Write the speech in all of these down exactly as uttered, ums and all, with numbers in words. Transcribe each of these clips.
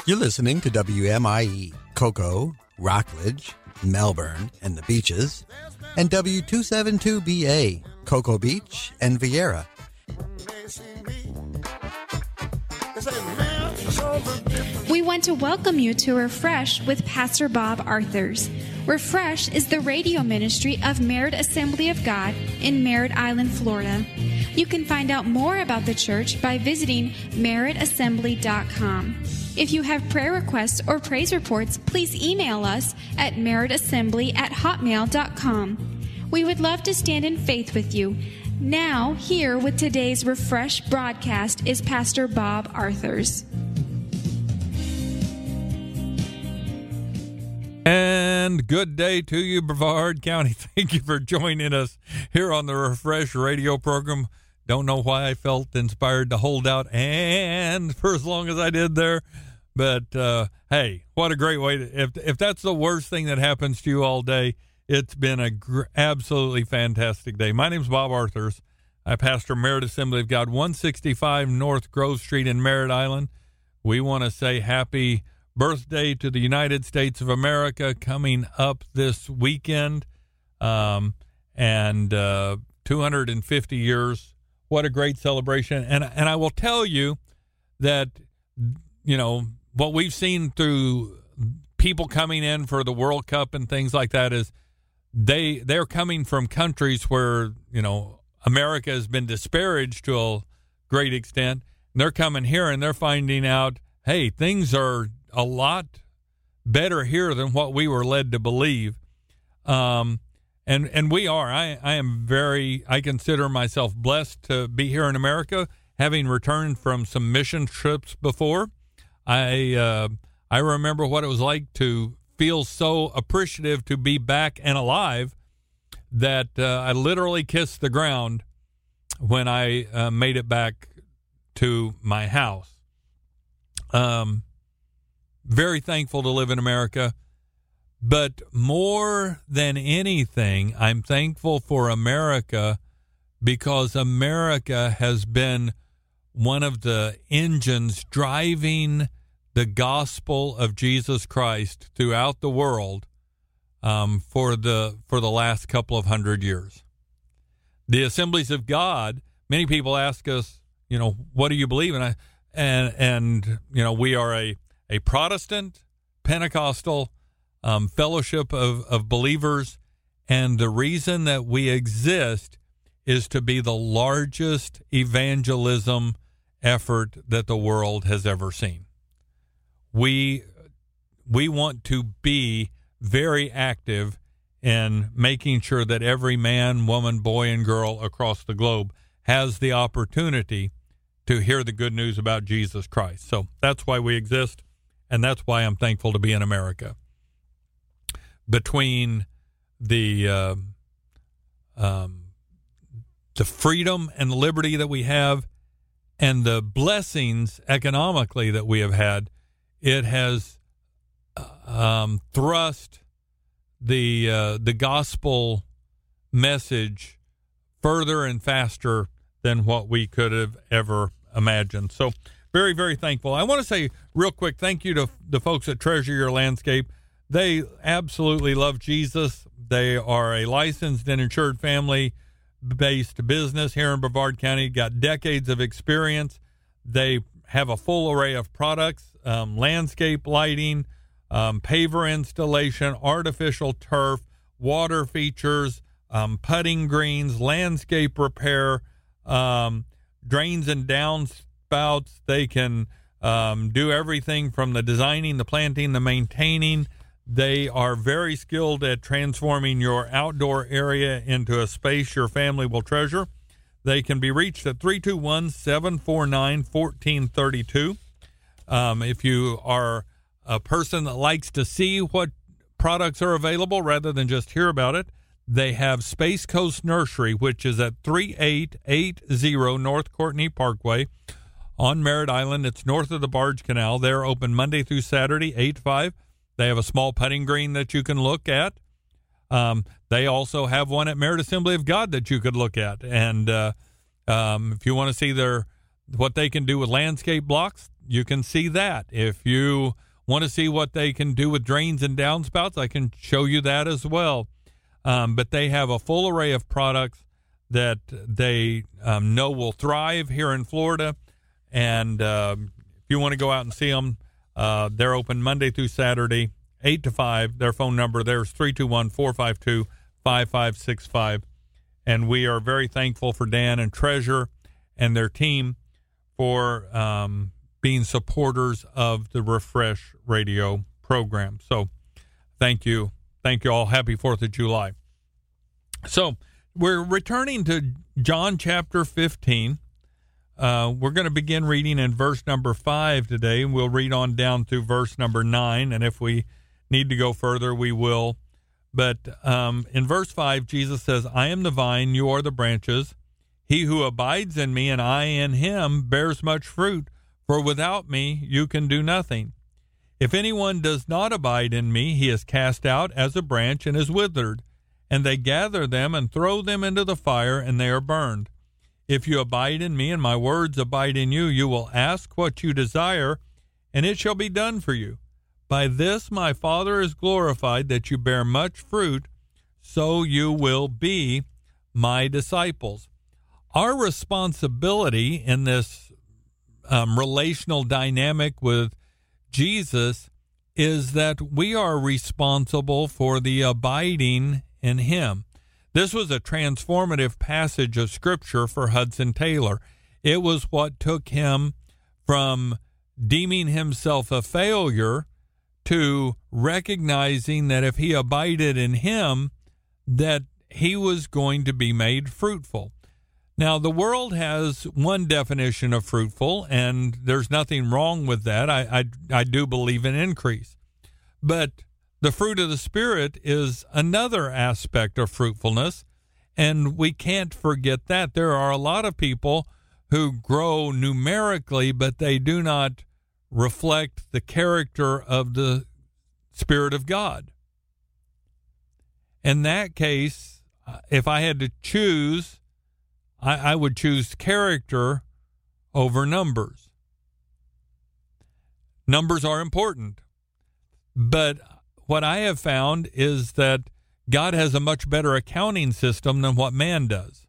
You're listening to W M I E, Cocoa, Rockledge, Melbourne, and the Beaches, and W two seventy-two B A, Cocoa Beach and Vieira. We want to welcome you to Refresh with Pastor Bob Arthurs. Refresh is the radio ministry of Merritt Assembly of God in Merritt Island, Florida. You can find out more about the church by visiting merritt assembly dot com. If you have prayer requests or praise reports, please email us at merritt assembly at hotmail dot com. We would love to stand in faith with you. Now, here with today's Refresh broadcast is Pastor Bob Arthurs. And good day to you, Brevard County. Thank you for joining us here on the Refresh radio program. Don't know why I felt inspired to hold out and for as long as I did there. But, uh, hey, what a great way to, if, if that's the worst thing that happens to you all day, it's been a gr- absolutely fantastic day. My name's Bob Arthurs. I pastor Merritt Assembly of God, one sixty-five North Grove Street in Merritt Island. We want to say happy birthday to the United States of America coming up this weekend. Um, and uh, two hundred fifty years. What a great celebration. And, and I will tell you that, you know, what we've seen through people coming in for the World Cup and things like that is they, they're coming from countries where, you know, America has been disparaged to a great extent. And they're coming here and they're finding out, hey, things are a lot better here than what we were led to believe. Um, and, and we are, I, I am very, I consider myself blessed to be here in America, having returned from some mission trips before. I, uh, I remember what it was like to feel so appreciative to be back and alive that, uh, I literally kissed the ground when I, uh, made it back to my house. Um, Very thankful to live in America, but more than anything, I'm thankful for America because America has been one of the engines driving the gospel of Jesus Christ throughout the world um, for the for the last couple of hundred years. The Assemblies of God, many people ask us, you know, what do you believe in? I, and and you know, we are a A Protestant, Pentecostal um, fellowship of, of believers, and the reason that we exist is to be the largest evangelism effort that the world has ever seen. We we want to be very active in making sure that every man, woman, boy, and girl across the globe has the opportunity to hear the good news about Jesus Christ. So that's why we exist. And that's why I'm thankful to be in America. Between the uh, um, the freedom and liberty that we have and the blessings economically that we have had, it has um, thrust the uh, the gospel message further and faster than what we could have ever imagined. So very, very thankful. I want to say real quick, thank you to the folks at Treasure Your Landscape. They absolutely love Jesus. They are a licensed and insured family-based business here in Brevard County, got decades of experience. They have a full array of products, um, landscape lighting, um, paver installation, artificial turf, water features, um, putting greens, landscape repair, um, drains and downs, spouts. They can um, do everything from the designing, the planting, the maintaining. They are very skilled at transforming your outdoor area into a space your family will treasure. They can be reached at three two one, seven four nine, one four three two. Um, if you are a person that likes to see what products are available rather than just hear about it, they have Space Coast Nursery, which is at thirty-eight eighty North Courtney Parkway on Merritt Island. It's north of the Barge Canal. They're open Monday through Saturday, eight to five. They have a small putting green that you can look at. Um, they also have one at Merritt Assembly of God that you could look at. And uh, um, if you want to see their what they can do with landscape blocks, you can see that. If you want to see what they can do with drains and downspouts, I can show you that as well. Um, but they have a full array of products that they um, know will thrive here in Florida. And uh, if you want to go out and see them, uh, they're open Monday through Saturday, eight to five. Their phone number there is three two one, four five two, five five six five. And we are very thankful for Dan and Treasure and their team for um, being supporters of the Refresh Radio program. So thank you. Thank you all. Happy fourth of July. So we're returning to John chapter fifteen. Uh, we're going to begin reading in verse number five today, and we'll read on down through verse number nine. And if we need to go further, we will. But um, in verse five, Jesus says, I am the vine, you are the branches. He who abides in me and I in him bears much fruit, for without me you can do nothing. If anyone does not abide in me, he is cast out as a branch and is withered, and they gather them and throw them into the fire, and they are burned. If you abide in me and my words abide in you, you will ask what you desire, and it shall be done for you. By this my Father is glorified, that you bear much fruit, so you will be my disciples. Our responsibility in this um, relational dynamic with Jesus is that we are responsible for the abiding in him. This was a transformative passage of Scripture for Hudson Taylor. It was what took him from deeming himself a failure to recognizing that if he abided in him, that he was going to be made fruitful. Now, the world has one definition of fruitful, and there's nothing wrong with that. I, I, I do believe in increase. But the fruit of the Spirit is another aspect of fruitfulness, and we can't forget that. There are a lot of people who grow numerically, but they do not reflect the character of the Spirit of God. In that case, if I had to choose, I, I would choose character over numbers. Numbers are important, but what I have found is that God has a much better accounting system than what man does.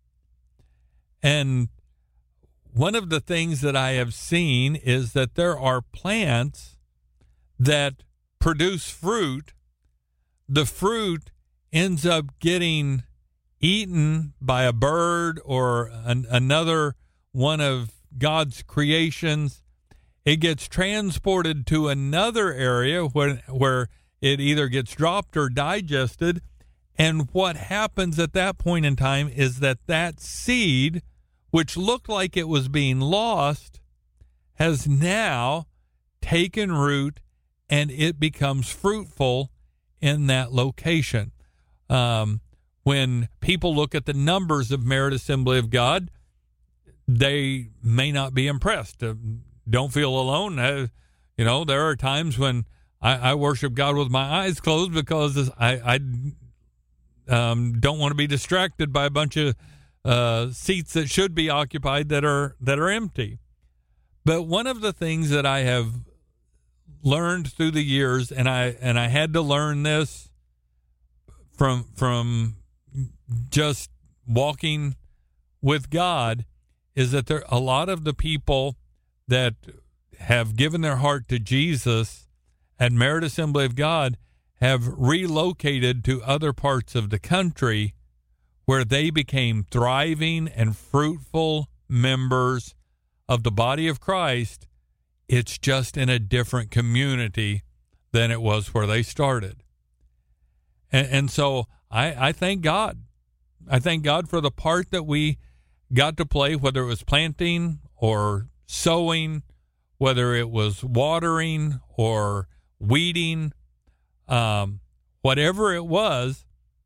And one of the things that I have seen is that there are plants that produce fruit. The fruit ends up getting eaten by a bird or an, another one of God's creations. It gets transported to another area where, where it either gets dropped or digested. And what happens at that point in time is that that seed, which looked like it was being lost, has now taken root, and it becomes fruitful in that location. Um, when people look at the numbers of Merit Assembly of God, they may not be impressed. Uh, don't feel alone. Uh, you know, there are times when I, I worship God with my eyes closed because I, I um, don't want to be distracted by a bunch of uh, seats that should be occupied that are that are empty. But one of the things that I have learned through the years, and I and I had to learn this from from just walking with God, is that there a lot of the people that have given their heart to Jesus at Merit Assembly of God have relocated to other parts of the country where they became thriving and fruitful members of the body of Christ. It's just in a different community than it was where they started. And, and so I, I thank God. I thank God for the part that we got to play, whether it was planting or sowing, whether it was watering or weeding, um, whatever it was,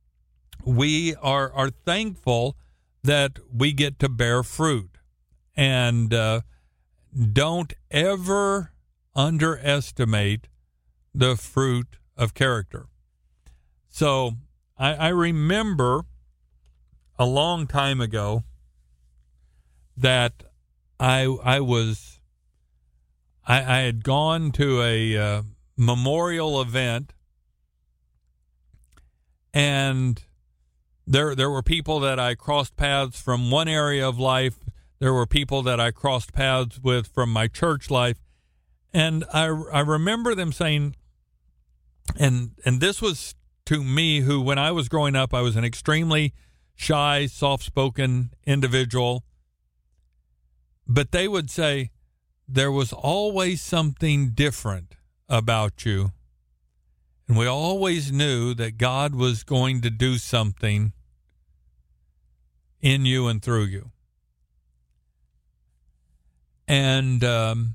we are, are thankful that we get to bear fruit. And uh, don't ever underestimate the fruit of character. So I, I remember a long time ago that I I was I, I had gone to a uh, memorial event, and there there were people that I crossed paths from one area of life. There were people that I crossed paths with from my church life. And I, I remember them saying, and and this was to me, who when I was growing up, I was an extremely shy, soft-spoken individual. But they would say, there was always something different about you. And we always knew that God was going to do something in you and through you. And um,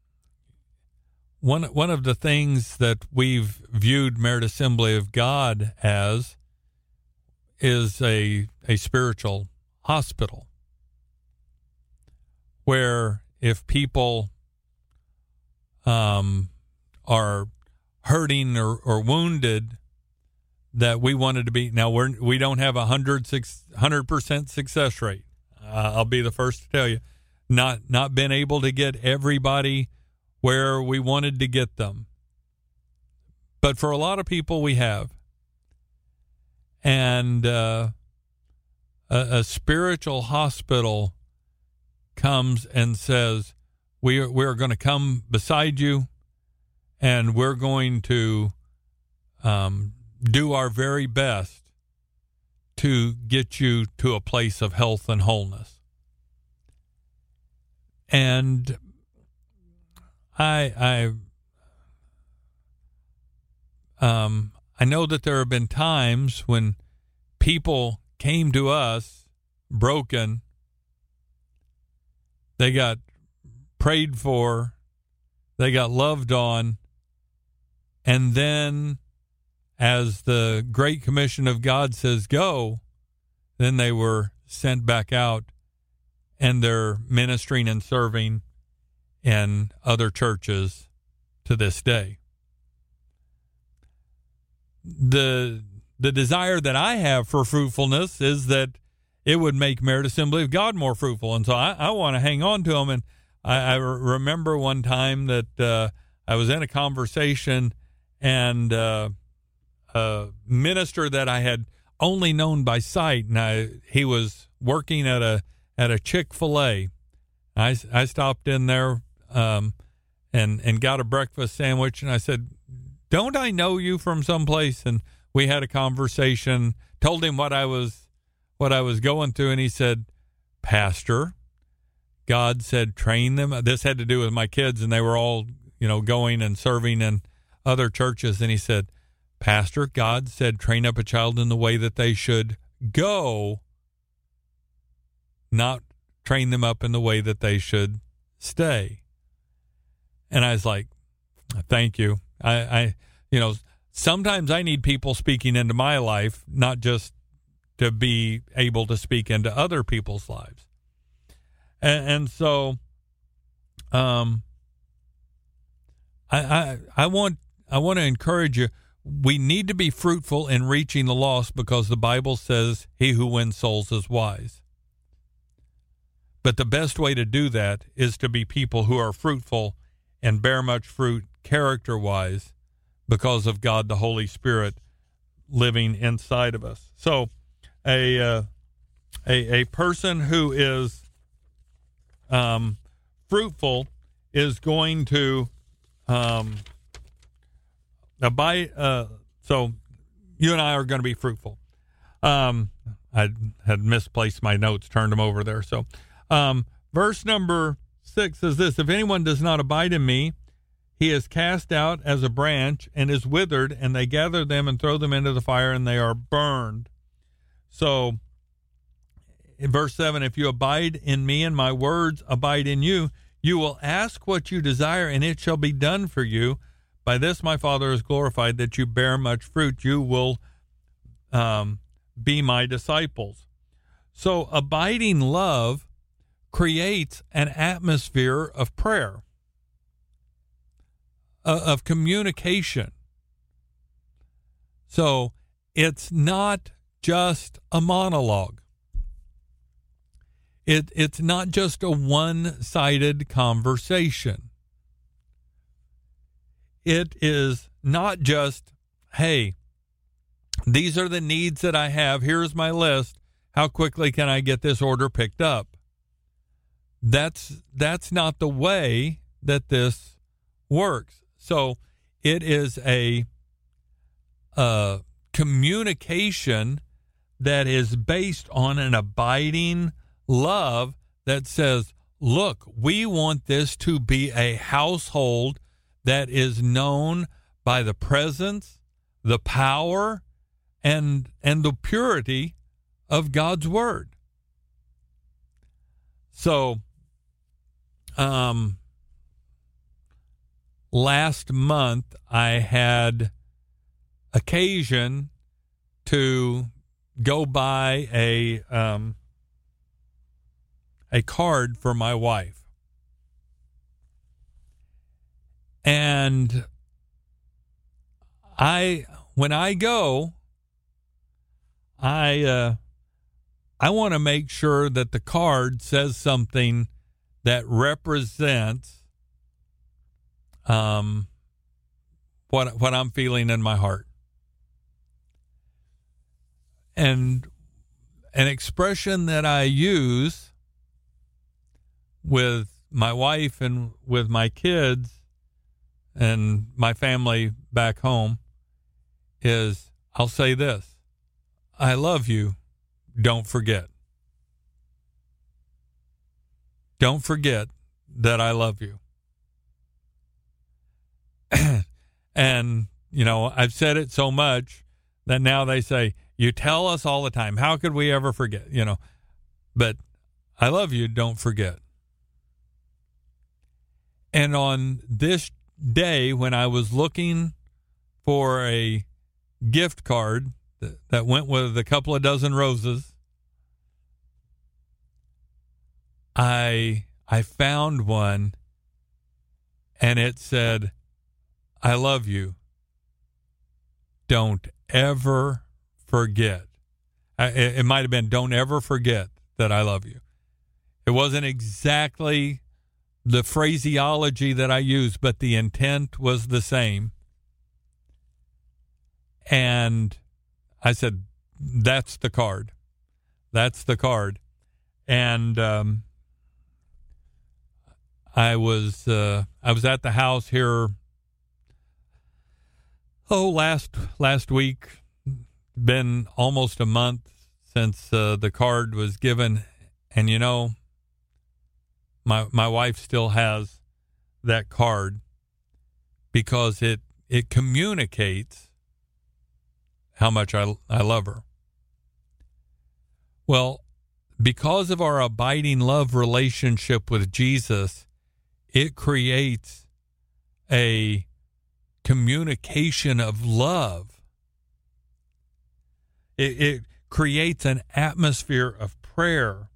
one one of the things that we've viewed Merit Assembly of God as is a a spiritual hospital, where if people um, are hurting or, or wounded, that we wanted to be. Now we're we don't have a hundred six hundred percent success rate. Uh, I'll be the first to tell you. Not not been able to get everybody where we wanted to get them. But for a lot of people, we have. And uh, a, a spiritual hospital comes and says, we are, we are going to come beside you, and we're going to um, do our very best to get you to a place of health and wholeness. And I, I, um, I know that there have been times when people came to us broken. They got prayed for, they got loved on, and then, as the Great Commission of God says, go, then they were sent back out. And they're ministering and serving in other churches to this day. The the desire that I have for fruitfulness is that it would make Merit Assembly of God more fruitful. And so I, I want to hang on to them. And I, I remember one time that uh, I was in a conversation, and uh, a minister that I had only known by sight, and I, he was working at a at a Chick-fil-A. I, I stopped in there um, and, and got a breakfast sandwich, and I said, don't I know you from someplace? And we had a conversation, told him what I was what I was going through, and he said, Pastor, God said train them. This had to do with my kids, and they were all, you know, going and serving in other churches. And he said, Pastor, God said train up a child in the way that they should go, not train them up in the way that they should stay. And I was like, thank you. I, I, you know, sometimes I need people speaking into my life, not just to be able to speak into other people's lives. And, and so, um, I, I, I want, I want to encourage you. We need to be fruitful in reaching the lost, because the Bible says he who wins souls is wise. But the best way to do that is to be people who are fruitful and bear much fruit character-wise because of God the Holy Spirit living inside of us. So a uh, a, a person who is um, fruitful is going to um, abide. Uh, so you and I are going to be fruitful. Um, I had misplaced my notes, turned them over there. So Um, verse number six says this: if anyone does not abide in me, he is cast out as a branch and is withered, and they gather them and throw them into the fire, and they are burned. So in verse seven, if you abide in me and my words abide in you, you will ask what you desire, and it shall be done for you. By this my Father is glorified, that you bear much fruit. You will um, be my disciples. So abiding love creates an atmosphere of prayer, uh, of communication. So it's not just a monologue. It, it's not just a one-sided conversation. it is not just, hey, these are the needs that I have. Here's my list. How quickly can I get this order picked up? That's that's not the way that this works. So it is a, a communication that is based on an abiding love that says, look, we want this to be a household that is known by the presence, the power, and and the purity of God's word. So, um, last month I had occasion to go buy a um, a card for my wife, and I when I go, I uh, I want to make sure that the card says something that represents um, what what I'm feeling in my heart. And an expression that I use with my wife and with my kids and my family back home is, I'll say this: I love you. Don't forget. Don't forget that I love you. And, you know, I've said it so much that now they say, you tell us all the time. How could we ever forget? You know, but I love you. Don't forget. And on this day, when I was looking for a gift card that, that went with a couple of dozen roses, I I found one, and it said, I love you. Don't ever forget. I, it, it might have been, don't ever forget that I love you. It wasn't exactly the phraseology that I used, but the intent was the same. And I said, that's the card. That's the card. And um, I was uh, I was at the house here, oh, last last week. Been almost a month since uh, the card was given. And, you know, my my wife still has that card because it, it communicates how much I, I love her. Well, because of our abiding love relationship with Jesus, it creates a communication of love. It, it creates an atmosphere of prayer.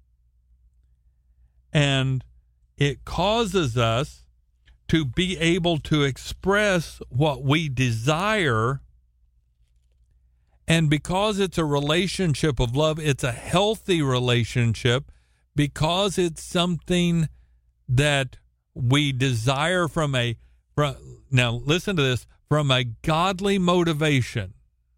And it causes us to be able to express what we desire. And because it's a relationship of love, it's a healthy relationship because it's something that we desire from a, from, now listen to this, from a godly motivation.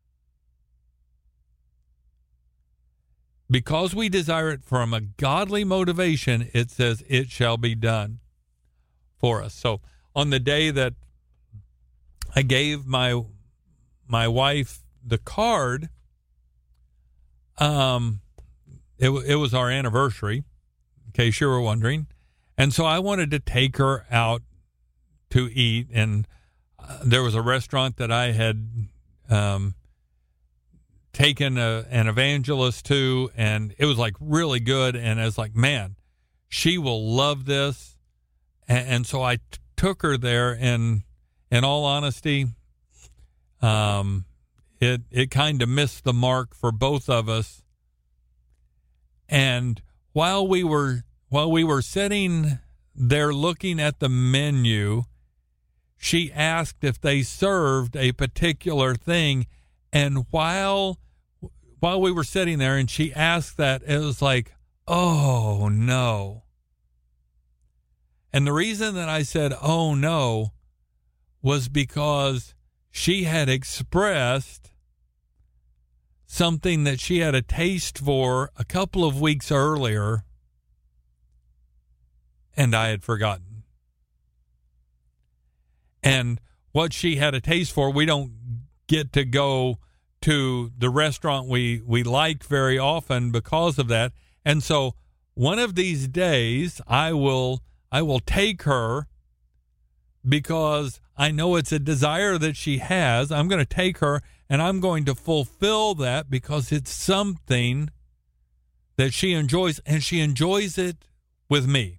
Because we desire it from a godly motivation, it says it shall be done for us. So on the day that I gave my my wife the card, um, it, it was our anniversary, in case you were wondering. And so I wanted to take her out to eat. And uh, there was a restaurant that I had um, taken a, an evangelist to, and it was like really good. And I was like, man, she will love this. And, and so I t- took her there. And in all honesty, um, it, it kind of missed the mark for both of us. And while we were While we were sitting there looking at the menu, she asked if they served a particular thing. And while while we were sitting there and she asked that, it was like, oh, no. And the reason that I said, oh, no, was because she had expressed something that she had a taste for a couple of weeks earlier, and I had forgotten. And what she had a taste for, we don't get to go to the restaurant we, we like very often because of that. And so one of these days I will I will take her, because I know it's a desire that she has. I'm going to take her and I'm going to fulfill that because it's something that she enjoys, and she enjoys it with me.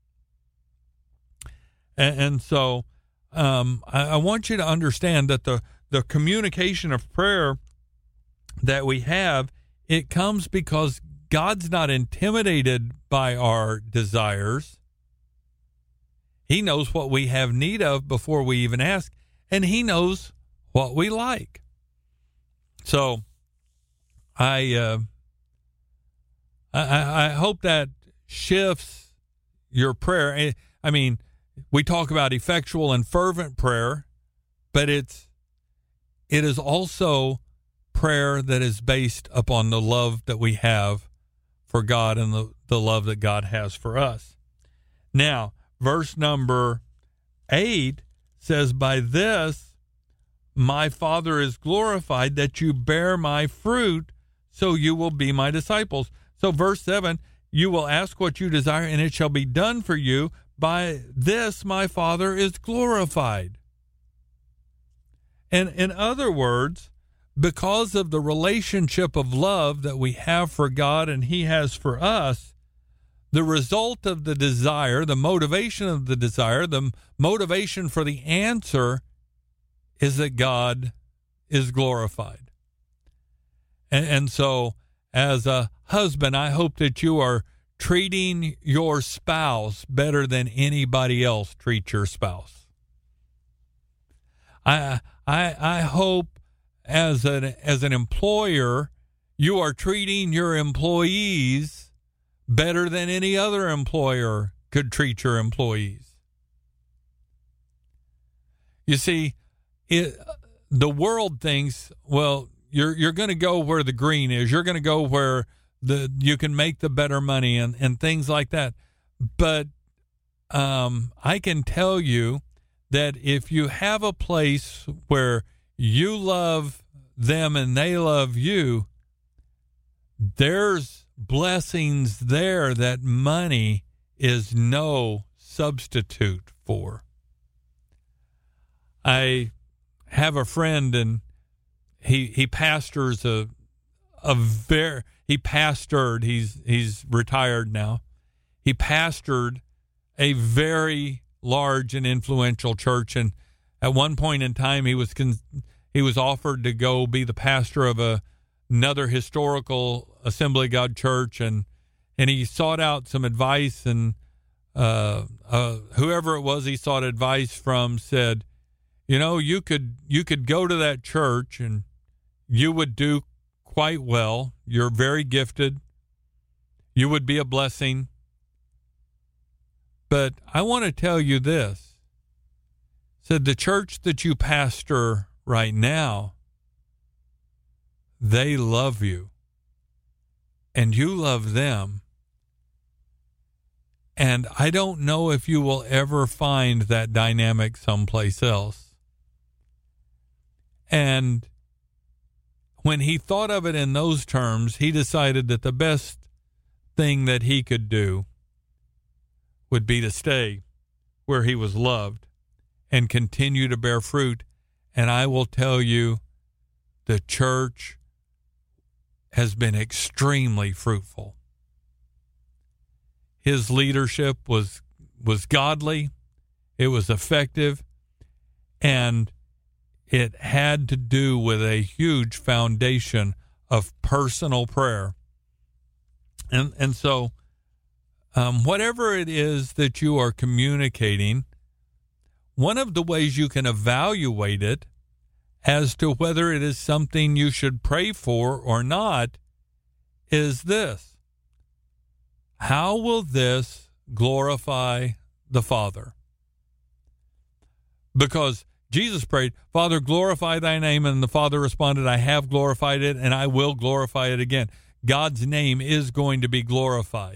And, and so um, I, I want you to understand that the, the communication of prayer that we have, it comes because God's not intimidated by our desires. He knows what we have need of before we even ask, and he knows what we like. So I, uh, I, I hope that shifts your prayer. I mean, we talk about effectual and fervent prayer, but it's it is also prayer that is based upon the love that we have for God and the, the love that God has for us. Now, verse number eight says, "By this my Father is glorified, that you bear my fruit, so you will be my disciples." So verse seven, "You will ask what you desire, and it shall be done for you. By this my Father is glorified." And in other words, because of the relationship of love that we have for God and he has for us, the result of the desire, the motivation of the desire, the motivation for the answer is that God is glorified. And, and so as a husband, I hope that you are treating your spouse better than anybody else treats your spouse. I I I hope as an as an employer, you are treating your employees better than any other employer could treat your employees. You see, it, the world thinks, well, you're you're going to go where the green is. You're going to go where the you can make the better money and, and things like that. But um, I can tell you that if you have a place where you love them and they love you, there's blessings there that money is no substitute for. I have a friend, and he he pastors a a very he pastored he's he's retired now. He pastored a very large and influential church, and at one point in time he was con- he was offered to go be the pastor of a another historical Assembly of God church, and and he sought out some advice, and uh, uh, whoever it was he sought advice from said, you know, you could you could go to that church and you would do quite well. You're very gifted. You would be a blessing. But I want to tell you this. Said the church that you pastor right now, they love you. And you love them. And I don't know if you will ever find that dynamic someplace else. And when he thought of it in those terms, he decided that the best thing that he could do would be to stay where he was loved and continue to bear fruit. And I will tell you, the church has been extremely fruitful. His leadership was was godly, it was effective, and it had to do with a huge foundation of personal prayer. And and so um, whatever it is that you are communicating, one of the ways you can evaluate it as to whether it is something you should pray for or not is this: how will this glorify the Father? Because Jesus prayed, Father, glorify thy name. And the Father responded, I have glorified it, and I will glorify it again. God's name is going to be glorified.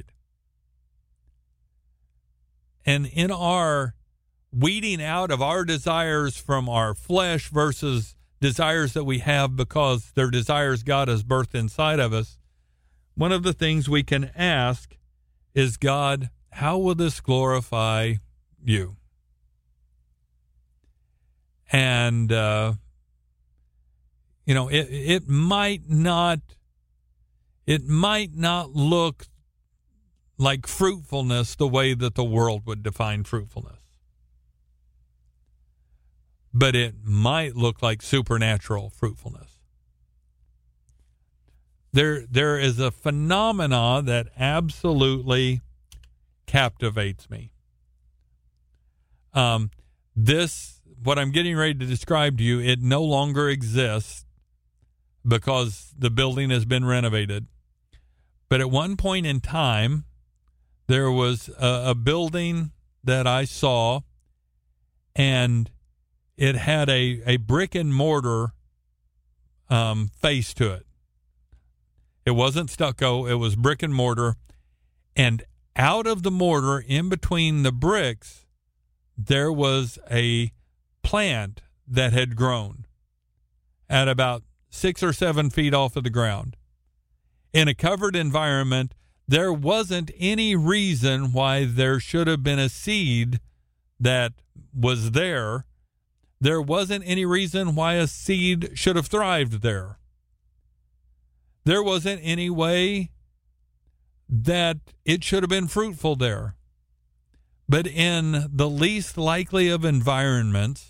And in our weeding out of our desires from our flesh versus desires that we have because they're desires God has birthed inside of us, one of the things we can ask is, God, how will this glorify you? And, uh, you know, it, it might not, it might not look like fruitfulness the way that the world would define fruitfulness. But it might look like supernatural fruitfulness. There, there is a phenomena that absolutely captivates me. Um, this, what I'm getting ready to describe to you, it no longer exists because the building has been renovated. But at one point in time, there was a, a building that I saw, and it had a, a brick and mortar um, face to it. It wasn't stucco. It was brick and mortar. And out of the mortar, in between the bricks, there was a plant that had grown at about six or seven feet off of the ground. In a covered environment, there wasn't any reason why there should have been a seed that was there. There wasn't any reason why a seed should have thrived there. There wasn't any way that it should have been fruitful there. But in the least likely of environments,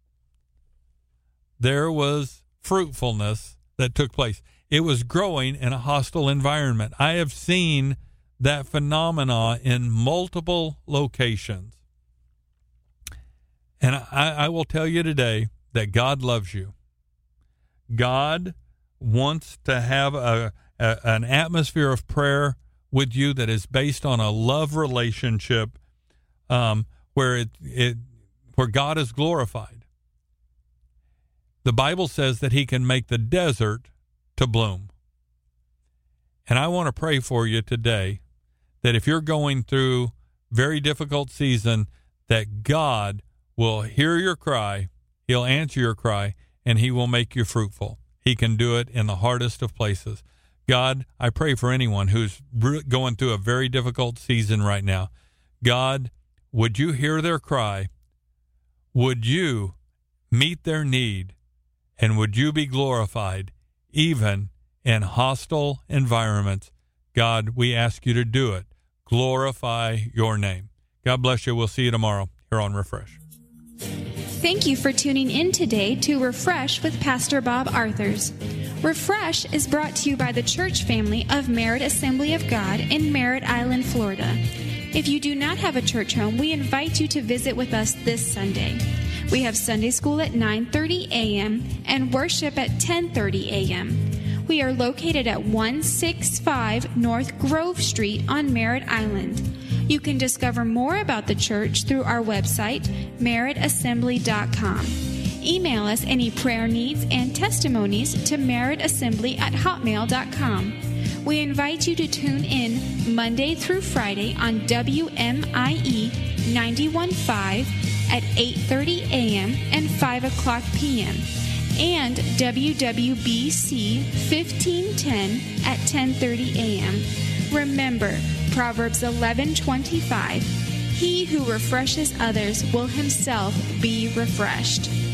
there was fruitfulness that took place. It was growing in a hostile environment. I have seen that phenomena in multiple locations. And I, I will tell you today that God loves you. God wants to have a, a an atmosphere of prayer with you that is based on a love relationship, um, where it, it where God is glorified. The Bible says that He can make the desert to bloom. And I want to pray for you today that if you're going through very difficult season, that God will hear your cry, He'll answer your cry, and He will make you fruitful. He can do it in the hardest of places. God, I pray for anyone who's going through a very difficult season right now. God, would you hear their cry? Would you meet their need? And would you be glorified even in hostile environments? God, we ask you to do it. Glorify your name. God bless you. We'll see you tomorrow here on Refresh. Thank you for tuning in today to Refresh with Pastor Bob Arthurs. Refresh is brought to you by the church family of Merritt Assembly of God in Merritt Island, Florida. If you do not have a church home, we invite you to visit with us this Sunday. We have Sunday school at nine thirty a.m. and worship at ten thirty a.m. We are located at one sixty-five North Grove Street on Merritt Island. You can discover more about the church through our website, merritt assembly dot com. Email us any prayer needs and testimonies to merrittassembly at hotmail dot com. We invite you to tune in Monday through Friday on W M I E ninety-one point five at eight thirty a.m. and five o'clock p.m. and W W B C fifteen ten at ten thirty a.m. Remember, Proverbs eleven twenty-five, he who refreshes others will himself be refreshed.